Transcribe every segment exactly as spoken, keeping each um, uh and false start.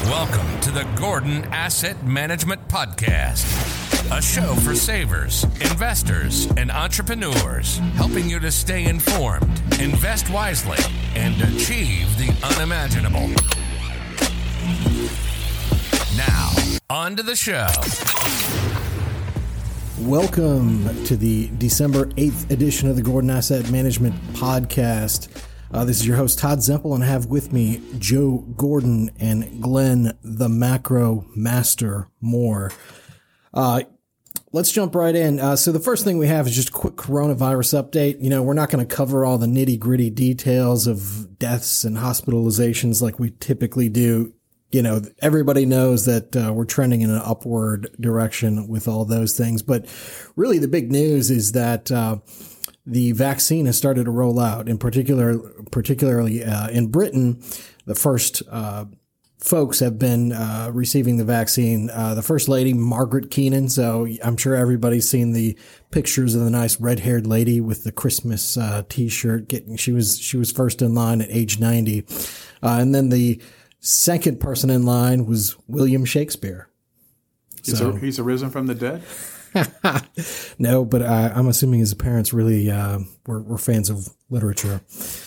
Welcome to the Gordon Asset Management Podcast, a show for savers, investors, and entrepreneurs, helping you to stay informed, invest wisely, and achieve the unimaginable. Now, on to the show. Welcome to the December eighth edition of the Gordon Asset Management Podcast. Uh, this is your host, Todd Zempel, and I have with me Joe Gordon and Glenn, the Macro Master Moore. Uh, let's jump right in. Uh, so the first thing we have is just a quick coronavirus update. You know, we're not going to cover all the nitty gritty details of deaths and hospitalizations like we typically do. You know, everybody knows that uh, we're trending in an upward direction with all those things. But really the big news is that uh, the vaccine has started to roll out, in particular, particularly uh, in Britain. The first uh, folks have been uh, receiving the vaccine. Uh, the First Lady, Margaret Keenan. So I'm sure everybody's seen the pictures of the nice red-haired lady with the Christmas uh, T-shirt. Getting she was she was first in line at age ninety, uh, and then the second person in line was William Shakespeare. He's, so, a, he's arisen from the dead? No, but uh, I'm assuming his parents really uh, were, were fans of literature.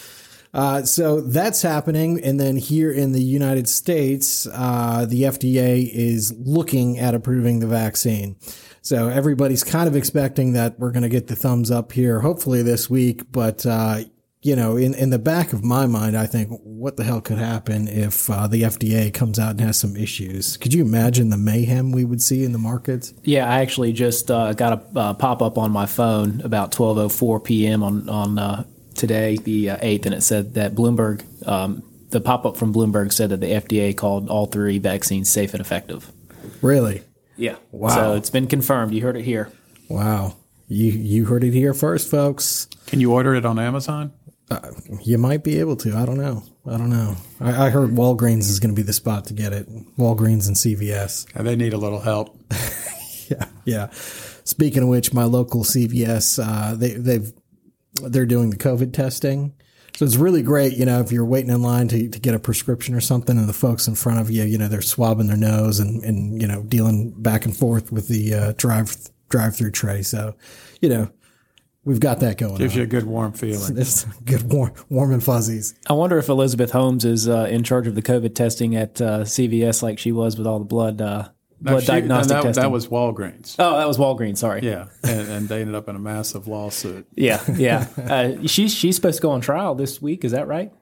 Uh, so that's happening. And then here in the United States, uh, the F D A is looking at approving the vaccine. So everybody's kind of expecting that we're going to get the thumbs up here, hopefully this week. But, uh, you know, in, in the back of my mind, I think, what the hell could happen if uh, the F D A comes out and has some issues? Could you imagine the mayhem we would see in the markets? Yeah, I actually just uh, got a uh, pop-up on my phone about twelve oh four p.m. on, on uh, today, the uh, eighth, and it said that Bloomberg, um, the pop-up from Bloomberg said that the F D A called all three vaccines safe and effective. Really? Yeah. Wow. So it's been confirmed. You heard it here. Wow. You, you heard it here first, folks. Can you order it on Amazon? Uh, you might be able to. I don't know. I don't know. I, I heard Walgreens is going to be the spot to get it. Walgreens and C V S. Yeah, they need a little help. yeah, yeah. Speaking of which, my local C V S, uh, they they've they're doing the COVID testing, so it's really great. You know, if you're waiting in line to to get a prescription or something, and the folks in front of you, you know, they're swabbing their nose and and you know dealing back and forth with the uh, drive drive through tray. So, you know. We've got that going Gives on. you a good warm feeling. It's good warm, warm and fuzzies. I wonder if Elizabeth Holmes is uh, in charge of the COVID testing at uh, C V S like she was with all the blood uh, blood no, she, diagnostic that, testing. That was Walgreens. Oh, that was Walgreens. Sorry. Yeah, and, and they ended up in a massive lawsuit. Yeah, yeah. Uh, she's she's supposed to go on trial this week. Is that right?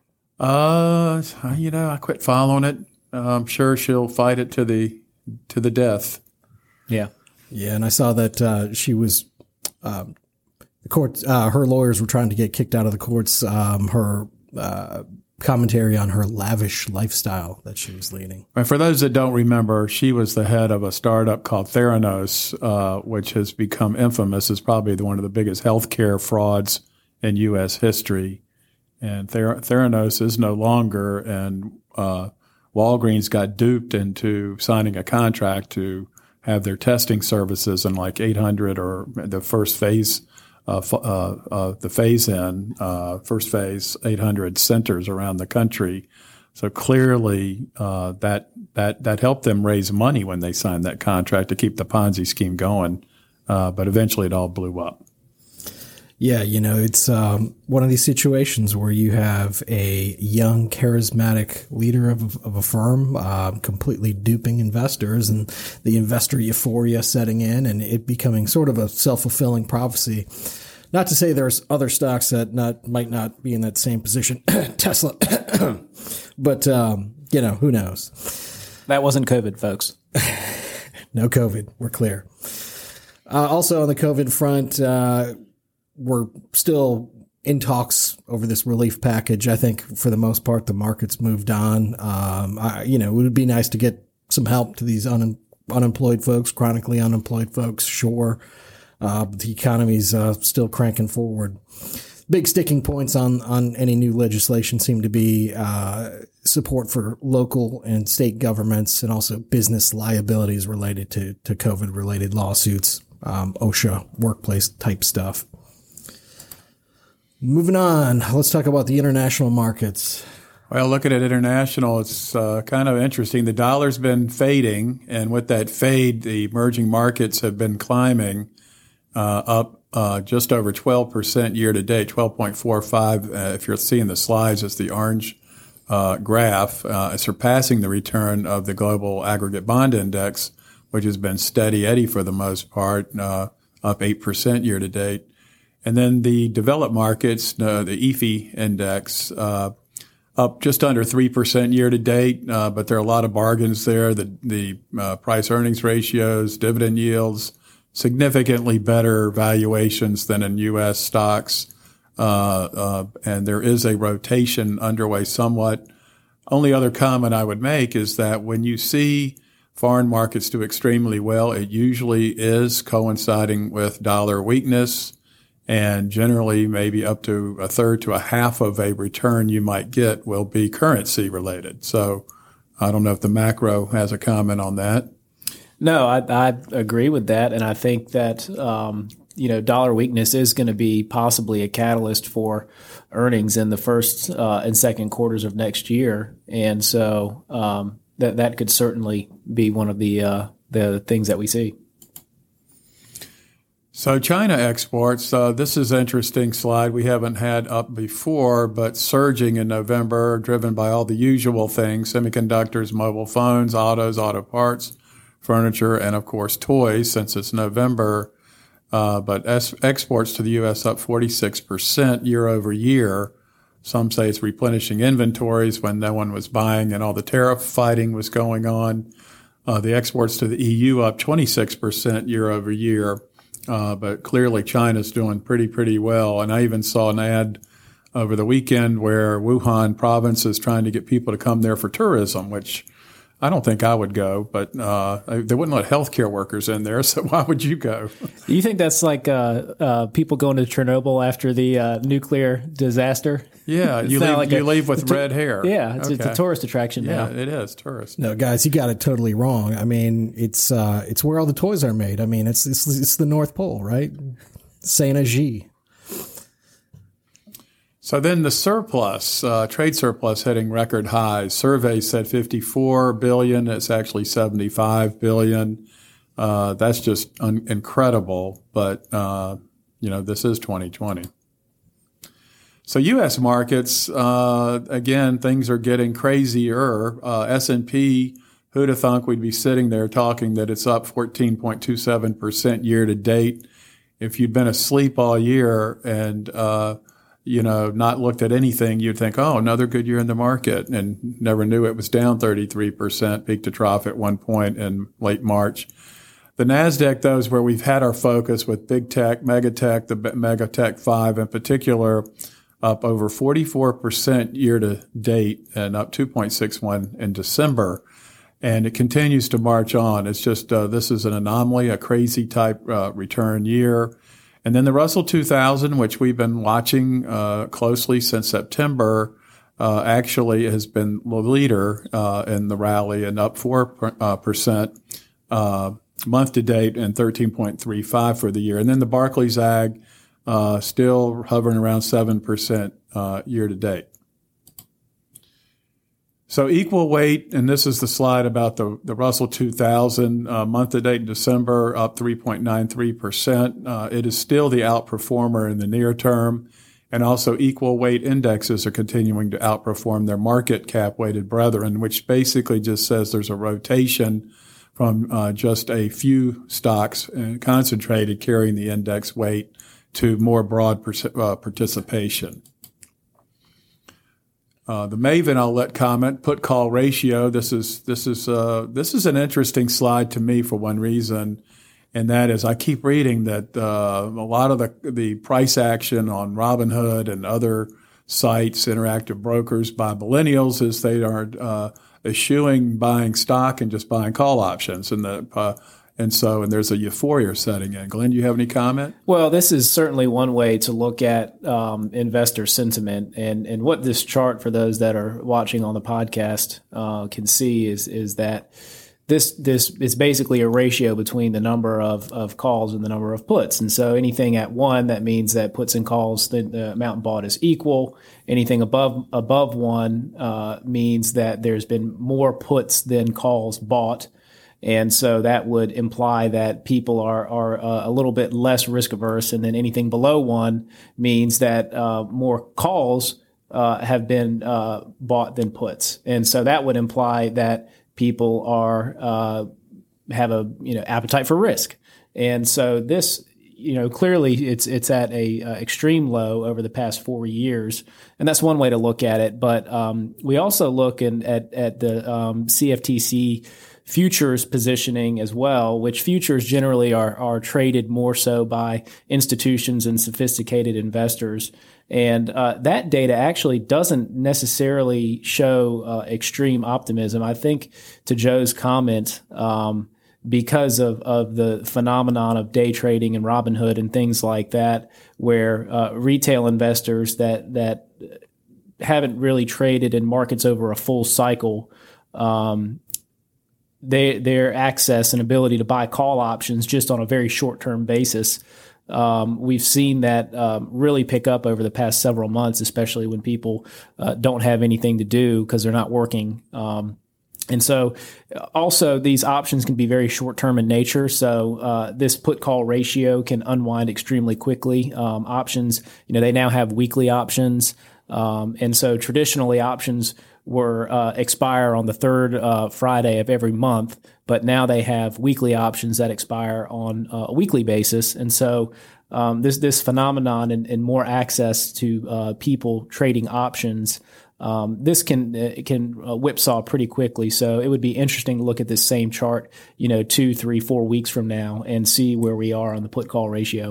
Uh, you know, I quit following it. Uh, I'm sure she'll fight it to the to the death. Yeah, yeah. And I saw that uh, she was. Um, The court, uh, her lawyers were trying to get kicked out of the courts. Um, her uh, commentary on her lavish lifestyle that she was leading. And for those that don't remember, she was the head of a startup called Theranos, uh, which has become infamous as probably the, one of the biggest healthcare frauds in U S history. And Ther- Theranos is no longer, and uh, Walgreens got duped into signing a contract to have their testing services in like eight hundred or the first phase. Uh, uh, uh, the phase-in, uh, first phase, eight hundred centers around the country. So clearly uh, that that that helped them raise money when they signed that contract to keep the Ponzi scheme going. Uh, but eventually it all blew up. Yeah, you know, it's um, one of these situations where you have a young, charismatic leader of, of a firm uh, completely duping investors and the investor euphoria setting in and it becoming sort of a self-fulfilling prophecy. Not to say there's other stocks that not might not be in that same position, Tesla, but, um, you know, who knows? That wasn't COVID, folks. No COVID. We're clear. Uh, also on the COVID front, uh, we're still in talks over this relief package. I think for the most part, the market's moved on. Um, I, you know, it would be nice to get some help to these un, unemployed folks, chronically unemployed folks. Sure. Uh, but the economy's uh, still cranking forward. Big sticking points on, on any new legislation seem to be uh, support for local and state governments and also business liabilities related to, to COVID-related lawsuits, um, OSHA, workplace type stuff. Moving on, let's talk about the international markets. Well, looking at international, it's uh, kind of interesting. The dollar's been fading, and with that fade, the emerging markets have been climbing uh, up uh, just over twelve percent year to date, twelve point four five. Uh, if you're seeing the slides, it's the orange uh, graph, uh, surpassing the return of the global aggregate bond index, which has been steady Eddie for the most part, uh, up eight percent year to date. And then the developed markets, uh, the E F I index, uh, up just under three percent year to date, uh, but there are a lot of bargains there. The, the uh, price earnings ratios, dividend yields, significantly better valuations than in U S stocks. Uh, uh, and there is a rotation underway somewhat. Only other comment I would make is that when you see foreign markets do extremely well, it usually is coinciding with dollar weakness. And generally, maybe up to a third to a half of a return you might get will be currency related. So I don't know if the macro has a comment on that. No, I, I agree with that. And I think that, um, you know, dollar weakness is going to be possibly a catalyst for earnings in the first uh, and second quarters of next year. And so um, that that could certainly be one of the uh, the things that we see. So China exports, uh, this is an interesting slide we haven't had up before, but surging in November, driven by all the usual things, semiconductors, mobile phones, autos, auto parts, furniture, and of course toys since it's November. Uh, but es- exports to the U S up forty-six percent year over year. Some say it's replenishing inventories when no one was buying and all the tariff fighting was going on. Uh, the exports to the E U up twenty-six percent year over year. Uh, but clearly China's doing pretty, pretty well. And I even saw an ad over the weekend where Wuhan province is trying to get people to come there for tourism, which I don't think I would go, but uh, they wouldn't let healthcare workers in there. So why would you go? Do you think that's like uh, uh, people going to Chernobyl after the uh, nuclear disaster? Yeah, you leave, like you a, leave with red hair. Yeah, it's, okay. It's a tourist attraction yeah, now. Yeah, it is tourist. No, guys, you got it totally wrong. I mean, it's uh, it's where all the toys are made. I mean, it's it's, it's the North Pole, right? Saint Agie. So then the surplus, uh, trade surplus hitting record highs. Survey said fifty-four billion dollars. It's actually seventy-five billion dollars. Uh, that's just un- incredible. But, uh, you know, this is twenty twenty. So U S markets, uh, again, things are getting crazier. Uh, S and P, who'd have thunk we'd be sitting there talking that it's up fourteen point two seven percent year to date. If you'd been asleep all year and, uh, you know, not looked at anything, you'd think, oh, another good year in the market, and never knew it was down thirty-three percent, peak to trough at one point in late March. The NASDAQ, though, is where we've had our focus with big tech, mega tech, the mega tech five in particular, up over forty-four percent year to date and up two point six one in December. And it continues to march on. It's just, uh, this is an anomaly, a crazy type uh, return year. And then the Russell two thousand, which we've been watching uh, closely since September, uh, actually has been the leader uh, in the rally and up four percent uh, month to date and thirteen point three five for the year. And then the Barclays Ag uh, still hovering around seven percent uh, year to date. So equal weight, and this is the slide about the, the Russell two thousand, uh, month to date in December, up three point nine three percent. Uh, it is still the outperformer in the near term. And also equal weight indexes are continuing to outperform their market cap weighted brethren, which basically just says there's a rotation from uh, just a few stocks uh, concentrated carrying the index weight to more broad per- uh, participation. Uh, the Maven, I'll let comment. Put call ratio. This is this is uh, this is an interesting slide to me for one reason, and that is I keep reading that uh, a lot of the the price action on Robinhood and other sites, interactive brokers, by millennials is they are uh, eschewing buying stock and just buying call options, and the uh, and so and there's a euphoria setting in. Glenn, do you have any comment? Well, this is certainly one way to look at um, investor sentiment, and and what this chart for those that are watching on the podcast uh, can see is is that this this is basically a ratio between the number of, of calls and the number of puts. And so anything at one, that means that puts and calls, the, the amount bought is equal. Anything above above one uh, means that there's been more puts than calls bought. And so that would imply that people are are uh, a little bit less risk averse. And then anything below one means that uh, more calls uh, have been uh, bought than puts. And so that would imply that people are uh, have a you know appetite for risk. And so this you know clearly it's it's at a uh, extreme low over the past four years, and that's one way to look at it. But um, we also look in, at at the um, C F T C futures positioning as well, which futures generally are are traded more so by institutions and sophisticated investors. And uh, that data actually doesn't necessarily show uh, extreme optimism. I think to Joe's comment, um, because of, of the phenomenon of day trading and Robinhood and things like that, where uh, retail investors that that haven't really traded in markets over a full cycle, um, they, their access and ability to buy call options just on a very short-term basis, Um, we've seen that um, really pick up over the past several months, especially when people uh, don't have anything to do because they're not working. Um, and so also these options can be very short-term in nature. So uh, this put-call ratio can unwind extremely quickly. Um, options, you know, they now have weekly options. Um, and so traditionally options were uh, expire on the third uh, Friday of every month, but now they have weekly options that expire on uh, a weekly basis. And so um, this this phenomenon and, and more access to uh, people trading options, um, this can it can uh, whipsaw pretty quickly. So it would be interesting to look at this same chart, you know, two, three, four weeks from now and see where we are on the put-call ratio.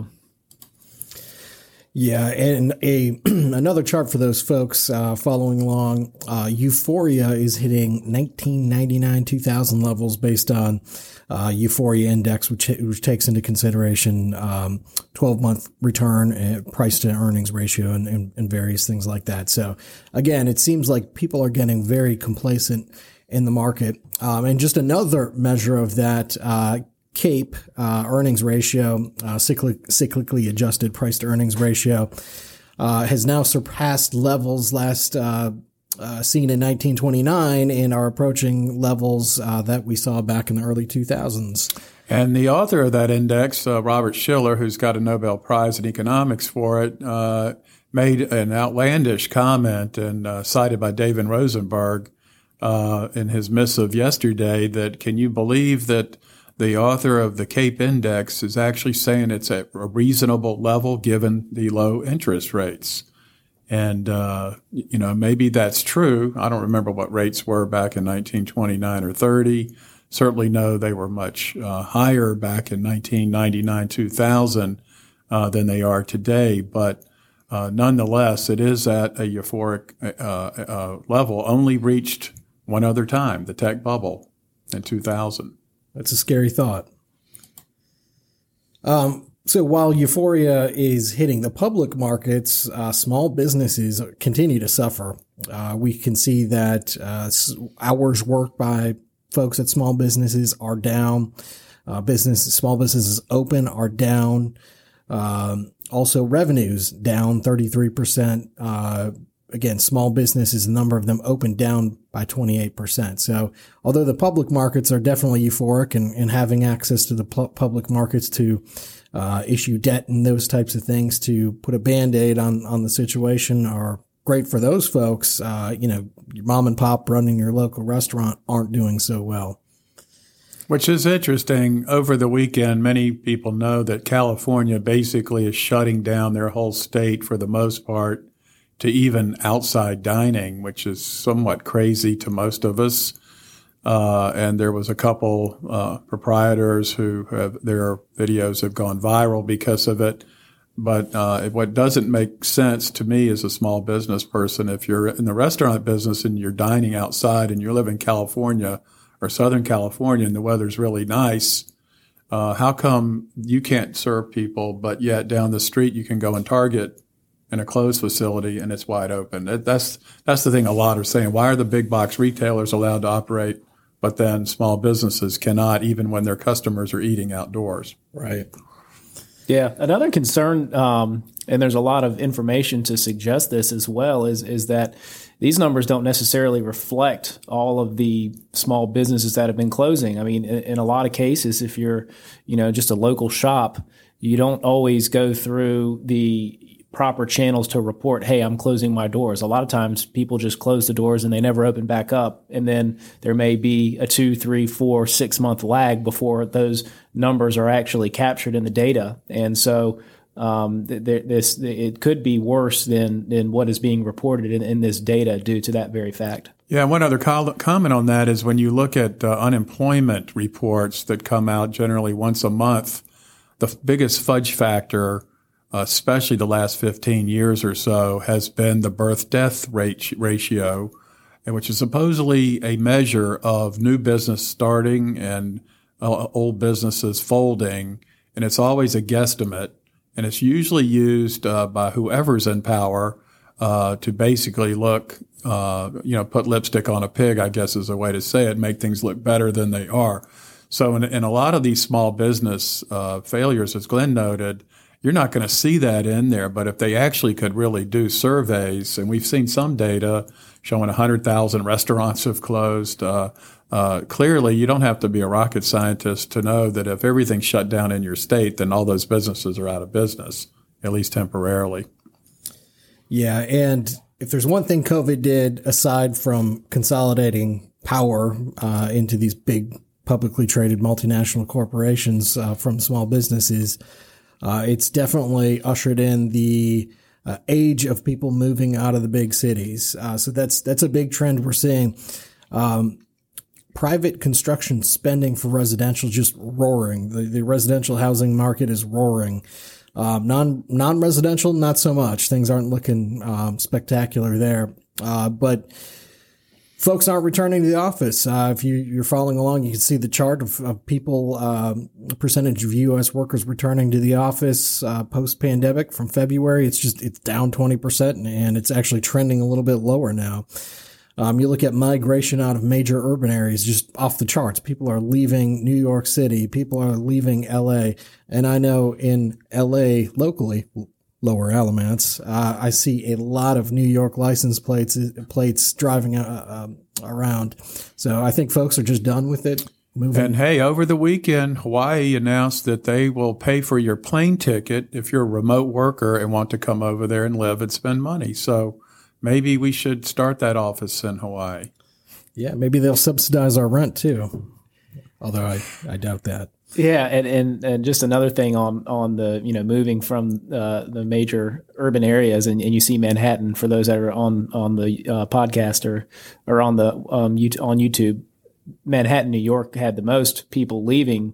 Yeah, and a another chart for those folks uh, following along. Uh, Euphoria is hitting nineteen ninety-nine two thousand levels based on uh, Euphoria Index, which which takes into consideration um, twelve month return, and price to earnings ratio, and, and, and various things like that. So again, it seems like people are getting very complacent in the market. Um, and just another measure of that. Uh, CAPE, uh, earnings ratio, uh, cyclic, cyclically adjusted price to earnings ratio, uh, has now surpassed levels last, uh, uh, seen in nineteen twenty-nine and are approaching levels, uh, that we saw back in the early two thousands. And the author of that index, uh, Robert Shiller, who's got a Nobel Prize in economics for it, uh, made an outlandish comment and, uh, cited by David Rosenberg, uh, in his missive yesterday that, can you believe that the author of the CAPE Index is actually saying it's at a reasonable level given the low interest rates. And, uh, you know, maybe that's true. I don't remember what rates were back in nineteen twenty-nine or thirty. Certainly know they were much uh, higher back in nineteen ninety-nine, two thousand uh, than they are today. But uh, nonetheless, it is at a euphoric uh, uh, level, only reached one other time, the tech bubble in two thousand. That's a scary thought. Um, so while euphoria is hitting the public markets, uh, small businesses continue to suffer. Uh, we can see that uh, hours worked by folks at small businesses are down. Uh, business, small businesses open are down. Um, also, revenues down thirty-three percent. Uh, Again, small businesses, the number of them open down by twenty-eight percent. So although the public markets are definitely euphoric and, and having access to the pu- public markets to uh, issue debt and those types of things to put a Band-Aid on, on the situation are great for those folks, uh, you know, your mom and pop running your local restaurant aren't doing so well. Which is interesting. Over the weekend, many people know that California basically is shutting down their whole state for the most part to even outside dining, which is somewhat crazy to most of us. Uh, and there was a couple uh, proprietors who have their videos have gone viral because of it. But uh, what doesn't make sense to me as a small business person, if you're in the restaurant business and you're dining outside and you live in California or Southern California and the weather's really nice, uh, how come you can't serve people, but yet down the street you can go and Target in a closed facility and it's wide open? That's that's the thing a lot are saying. Why are the big box retailers allowed to operate but then small businesses cannot, even when their customers are eating outdoors. Right. Yeah. Another concern, um, and there's a lot of information to suggest this as well, is is that these numbers don't necessarily reflect all of the small businesses that have been closing. I mean, in, in a lot of cases, if you're, you know, just a local shop, you don't always go through the proper channels to report, hey, I'm closing my doors. A lot of times people just close the doors and they never open back up. And then there may be a two, three, four, six month lag before those numbers are actually captured in the data. And so um, th- th- this it could be worse than, than what is being reported in, in this data due to that very fact. Yeah, one other co- comment on that is when you look at uh, unemployment reports that come out generally once a month, the f- biggest fudge factor, Uh, especially the last fifteen years or so, has been the birth-death rate ratio, which is supposedly a measure of new business starting and uh, old businesses folding. And it's always a guesstimate. And it's usually used uh, by whoever's in power uh, to basically look, uh, you know, put lipstick on a pig, I guess is a way to say it, make things look better than they are. So in, in a lot of these small business uh, failures, as Glenn noted, you're not going to see that in there, but if they actually could really do surveys, and we've seen some data showing one hundred thousand restaurants have closed, uh, uh, clearly you don't have to be a rocket scientist to know that if everything's shut down in your state, then all those businesses are out of business, at least temporarily. Yeah, and if there's one thing COVID did, aside from consolidating power uh, into these big publicly traded multinational corporations uh, from small businesses, Uh, it's definitely ushered in the uh, age of people moving out of the big cities. Uh, so that's that's a big trend we're seeing. Um, private construction spending for residential just roaring. The, the residential housing market is roaring. Um, non non-residential, not so much. Things aren't looking um, spectacular there. Uh, but folks aren't returning to the office. Uh, if you, you're following along, you can see the chart of, of people, um, percentage of U S workers returning to the office uh, post-pandemic from February. It's just it's down twenty percent, and it's actually trending a little bit lower now. Um, you look at migration out of major urban areas, just off the charts. People are leaving New York City. People are leaving L A. And I know in L A locally, Lower Alamance, uh, I see a lot of New York license plates plates driving uh, um, around. So I think folks are just done with it. Moving. And hey, over the weekend, Hawaii announced that they will pay for your plane ticket if you're a remote worker and want to come over there and live and spend money. So maybe we should start that office in Hawaii. Yeah, maybe they'll subsidize our rent too. Although I, I doubt that. Yeah, and, and, and just another thing on, on the, you know, moving from uh, the major urban areas, and, and you see Manhattan, for those that are on, on the uh, podcast or, or on the um, on YouTube, Manhattan, New York had the most people leaving.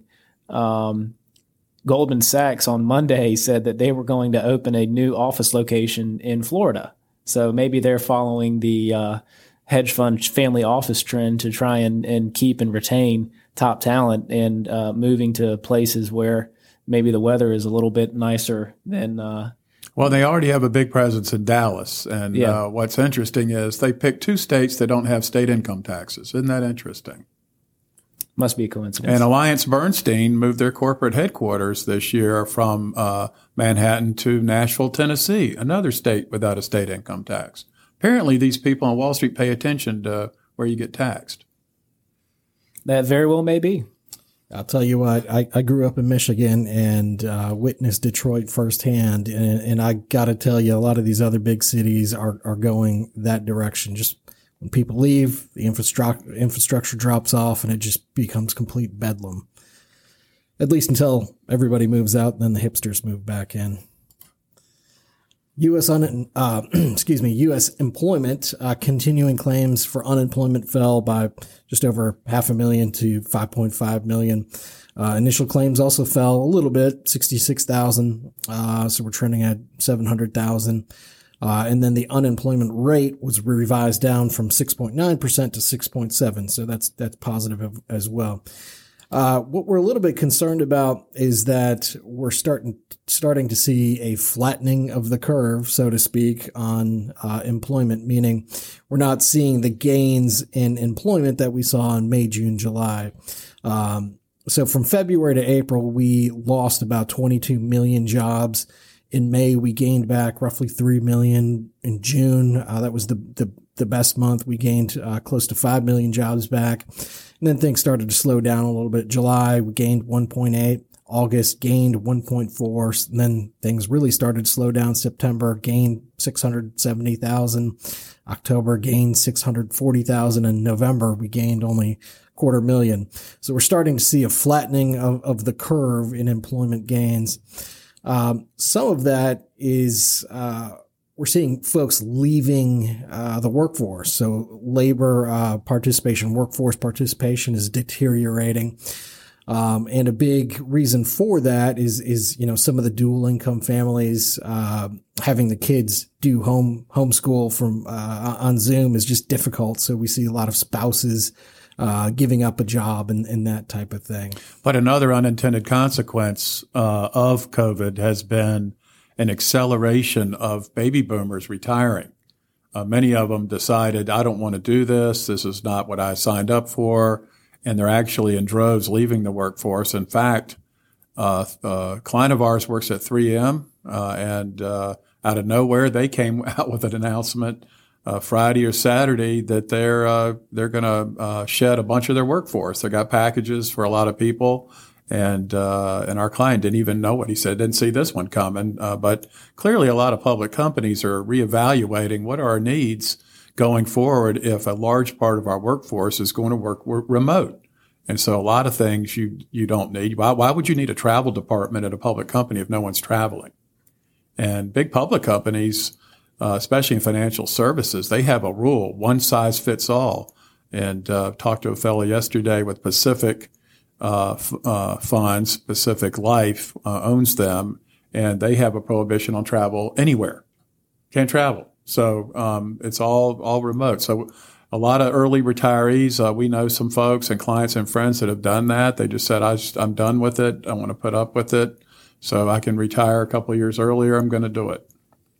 Um, Goldman Sachs on Monday said that they were going to open a new office location in Florida. So maybe they're following the uh, hedge fund family office trend to try and, and keep and retain top talent, and uh, moving to places where maybe the weather is a little bit nicer than. Uh, well, they already have a big presence in Dallas. And yeah. uh, what's interesting is they picked two states that don't have state income taxes. Isn't that interesting? Must be a coincidence. And Alliance Bernstein moved their corporate headquarters this year from uh, Manhattan to Nashville, Tennessee, another state without a state income tax. Apparently, these people on Wall Street pay attention to where you get taxed. That very well may be. I'll tell you what, I, I grew up in Michigan and uh, witnessed Detroit firsthand. And, and I got to tell you, a lot of these other big cities are, are going that direction. Just when people leave, the infrastructure, infrastructure drops off and it just becomes complete bedlam. At least until everybody moves out and then the hipsters move back in. U S un, uh, excuse me, U S employment, uh, continuing claims for unemployment fell by just over half a million to five point five million. Uh, initial claims also fell a little bit, sixty-six thousand. Uh, so we're trending at seven hundred thousand. Uh, and then the unemployment rate was revised down from six point nine percent to six point seven. So that's, that's positive as well. Uh, what we're a little bit concerned about is that we're starting starting to see a flattening of the curve, so to speak, on uh, employment, meaning we're not seeing the gains in employment that we saw in May, June, July. Um, so from February to April, we lost about twenty-two million jobs. In May, we gained back roughly three million. In June, uh, that was the, the, the best month. We gained uh, close to five million jobs back. And then things started to slow down a little bit. July, we gained one point eight. August gained one point four. And then things really started to slow down. September gained six hundred seventy thousand. October gained six hundred forty thousand. And November, we gained only quarter million. So we're starting to see a flattening of, of the curve in employment gains. Um, some of that is, uh, we're seeing folks leaving, uh, the workforce. So labor, uh, participation, workforce participation is deteriorating. Um, and a big reason for that is, is, you know, some of the dual income families, uh, having the kids do home, homeschool from, uh, on Zoom is just difficult. So we see a lot of spouses, uh, giving up a job and, and that type of thing. But another unintended consequence, uh, of COVID has been an acceleration of baby boomers retiring. Uh, many of them decided, I don't want to do this. This is not what I signed up for. And they're actually in droves leaving the workforce. In fact, uh, a client of ours works at three M, uh, and, uh, out of nowhere, they came out with an announcement, uh, Friday or Saturday that they're, uh, they're going to, uh, shed a bunch of their workforce. They got packages for a lot of people. And, uh, and our client didn't even know what he said, didn't see this one coming. Uh, but clearly a lot of public companies are reevaluating what are our needs going forward if a large part of our workforce is going to work, work remote. And so a lot of things you, you don't need. Why, why would you need a travel department at a public company if no one's traveling? And big public companies, uh, especially in financial services, they have a rule, one size fits all. And, uh, talked to a fellow yesterday with Pacific, uh, f- uh, funds, Pacific Life, uh, owns them, and they have a prohibition on travel anywhere. Can't travel. So, um, it's all, all remote. So a lot of early retirees, uh, we know some folks and clients and friends that have done that. They just said, I just, I'm done with it. I want to put up with it so I can retire a couple of years earlier. I'm going to do it.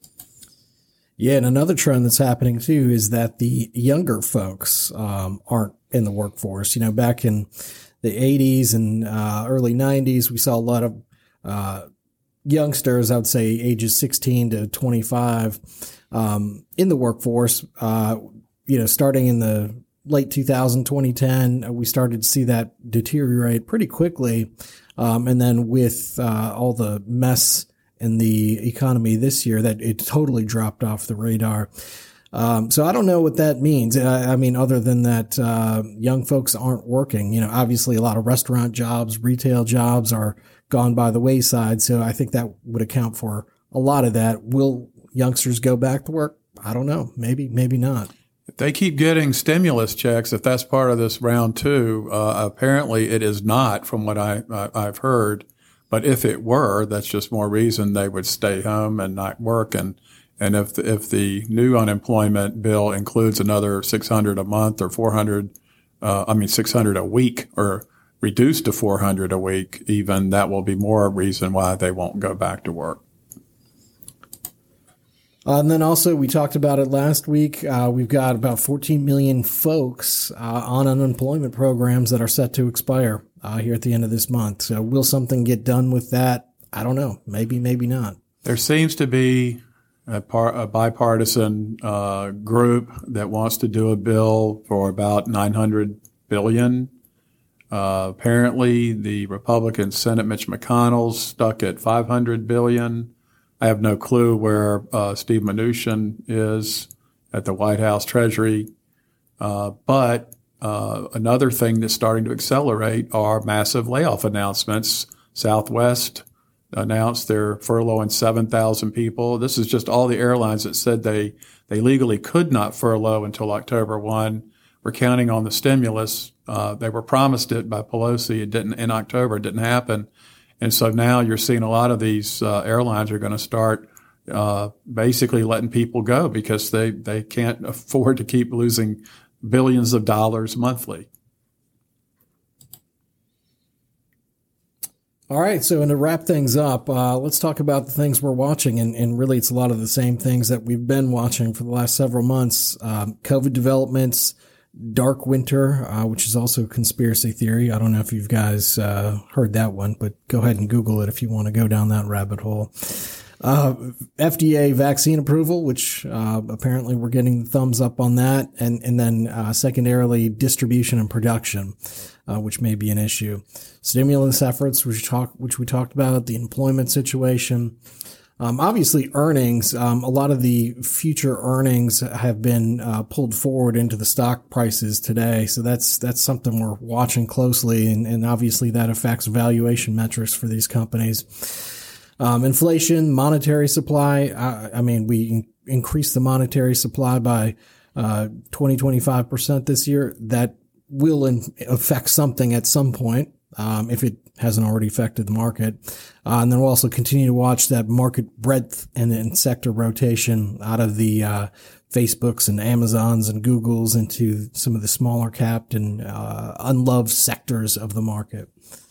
Yeah. And another trend that's happening too is that the younger folks, um, aren't in the workforce. You know, back in the eighties and, uh, early nineties, we saw a lot of, uh, youngsters, I would say ages sixteen to twenty-five, um, in the workforce. Uh, you know, starting in the late two thousand, twenty ten, we started to see that deteriorate pretty quickly. Um, and then with, uh, all the mess in the economy this year, that it totally dropped off the radar. Um, so I don't know what that means. I, I mean, other than that, uh, young folks aren't working. You know, obviously a lot of restaurant jobs, retail jobs are gone by the wayside. So I think that would account for a lot of that. Will youngsters go back to work? I don't know. Maybe, maybe not. If they keep getting stimulus checks, if that's part of this round two, uh, apparently it is not from what I, I, I've heard. But if it were, that's just more reason they would stay home and not work. And, and if the, if the new unemployment bill includes another six hundred a month or four hundred, uh, I mean, six hundred a week or reduced to four hundred a week, even, that will be more reason why they won't go back to work. Uh, and then also, we talked about it last week. Uh, we've got about fourteen million folks uh, on unemployment programs that are set to expire uh, here at the end of this month. So will something get done with that? I don't know. Maybe, maybe not. There seems to be a, par- a bipartisan uh, group that wants to do a bill for about nine hundred billion dollars. Uh, apparently, the Republican Senate Mitch McConnell's stuck at five hundred billion dollars. I have no clue where uh, Steve Mnuchin is at the White House Treasury. Uh, but uh, another thing that's starting to accelerate are massive layoff announcements. Southwest announced they're furloughing seven thousand people. This is just all the airlines that said they, they legally could not furlough until October first. We're counting on the stimulus. Uh, they were promised it by Pelosi. It didn't in October. It didn't happen. And so now you're seeing a lot of these uh, airlines are going to start uh, basically letting people go because they, they can't afford to keep losing billions of dollars monthly. All right, so and to wrap things up, uh, let's talk about the things we're watching, and, and really it's a lot of the same things that we've been watching for the last several months. Um, COVID developments, dark winter, uh, which is also a conspiracy theory. I don't know if you guys uh, heard that one, but go ahead and Google it if you want to go down that rabbit hole. Uh, F D A vaccine approval, which uh, apparently we're getting the thumbs up on that, and and then uh, secondarily distribution and production, uh, which may be an issue. Stimulus efforts, which talk which we talked about, the employment situation. Um, obviously, earnings. Um, a lot of the future earnings have been uh, pulled forward into the stock prices today, so that's that's something we're watching closely, and, and obviously that affects valuation metrics for these companies. Um, inflation, monetary supply. I, I mean, we in- increased the monetary supply by uh, twenty, twenty-five percent this year. That will in- affect something at some point, um, if it hasn't already affected the market. Uh, and then we'll also continue to watch that market breadth and then sector rotation out of the uh, Facebooks and Amazons and Googles into some of the smaller capped and uh, unloved sectors of the market.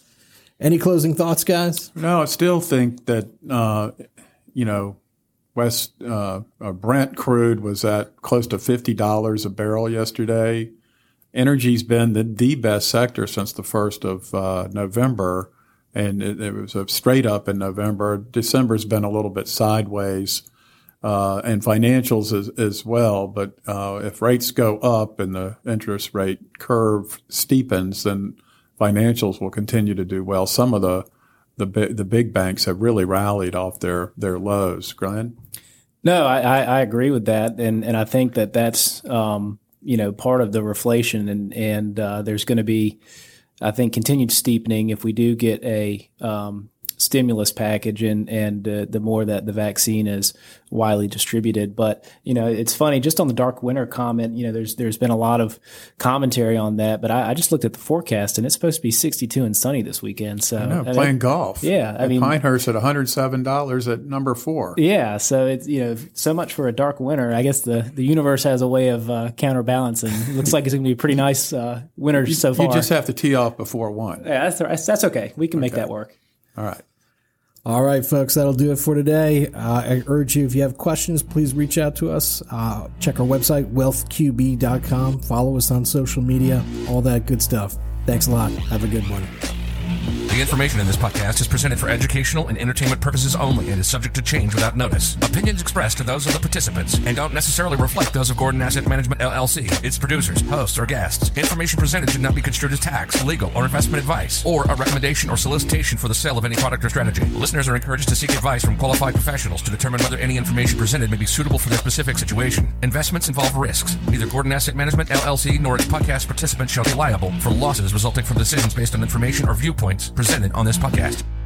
Any closing thoughts, guys? No, I still think that, uh, you know, West uh, uh, Brent crude was at close to fifty dollars a barrel yesterday. Energy's been the, the best sector since the first of uh, November, and it, it was a straight up in November. December's been a little bit sideways, uh, and financials as, as well. But uh, if rates go up and the interest rate curve steepens, then financials will continue to do well. Some of the the big, the big banks have really rallied off their, their lows. Glenn? No, I, I, I agree with that, and and I think that that's um, you know part of the reflation, and and uh, there's going to be, I think, continued steepening if we do get a um, stimulus package, and and uh, the more that the vaccine is widely distributed. But you know, it's funny, just on the dark winter comment, you know, there's there's been a lot of commentary on that, but I, I just looked at the forecast, and it's supposed to be sixty-two and sunny this weekend. So I know, I playing mean, golf. Yeah, I at mean, Pinehurst at one hundred seven dollars at number four. Yeah, so it's, you know, so much for a dark winter. I guess the, the universe has a way of uh, counterbalancing. It looks like it's going to be a pretty nice uh, winter you, so far. You just have to tee off before one. Yeah, that's that's okay. We can make Okay. that work. All right. All right, folks, that'll do it for today. Uh, I urge you, if you have questions, please reach out to us. Uh, check our website, wealth q b dot com. Follow us on social media, all that good stuff. Thanks a lot. Have a good one. The information in this podcast is presented for educational and entertainment purposes only and is subject to change without notice. Opinions expressed are those of the participants and don't necessarily reflect those of Gordon Asset Management, L L C, its producers, hosts, or guests. Information presented should not be construed as tax, legal, or investment advice, or a recommendation or solicitation for the sale of any product or strategy. Listeners are encouraged to seek advice from qualified professionals to determine whether any information presented may be suitable for their specific situation. Investments involve risks. Neither Gordon Asset Management, L L C, nor its podcast participants shall be liable for losses resulting from decisions based on information or viewpoints presented on this podcast.